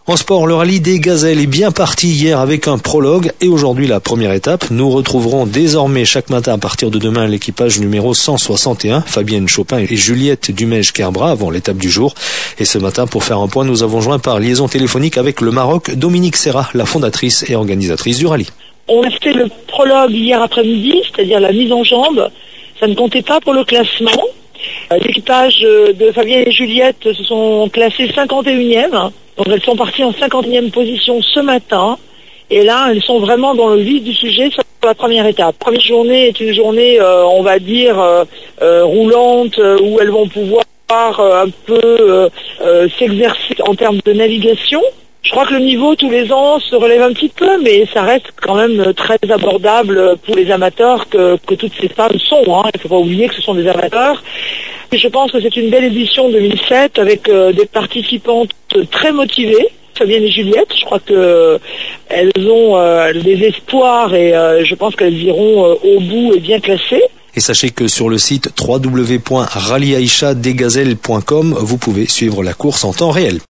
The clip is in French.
En sport, le rallye des Gazelles est bien parti hier avec un prologue et aujourd'hui la première étape. Nous retrouverons désormais chaque matin à partir de demain l'équipage numéro 161, Fabienne Chopin et Juliette Dumège-Kerbrat avant l'étape du jour. Et ce matin, pour faire un point, nous avons joint par liaison téléphonique avec le Maroc Dominique Serra, la fondatrice et organisatrice du rallye. On a fait le prologue hier après-midi, c'est-à-dire la mise en jambe. Ça ne comptait pas pour le classement. L'équipage de Fabienne et Juliette se sont classés 51e. Donc elles sont parties en 51e position ce matin. Et là, elles sont vraiment dans le vif du sujet sur la première étape. La première journée est une journée, on va dire, roulante, où elles vont pouvoir un peu s'exercer en termes de navigation. Je crois que le niveau tous les ans se relève un petit peu, mais ça reste quand même très abordable pour les amateurs que toutes ces femmes sont. Il ne faut pas oublier que ce sont des amateurs. Et je pense que c'est une belle édition 2007 avec des participantes très motivées. Fabienne et Juliette, je crois qu'elles ont des espoirs et je pense qu'elles iront au bout et bien classées. Et sachez que sur le site www.rallyaïchadesgazelles.com, vous pouvez suivre la course en temps réel.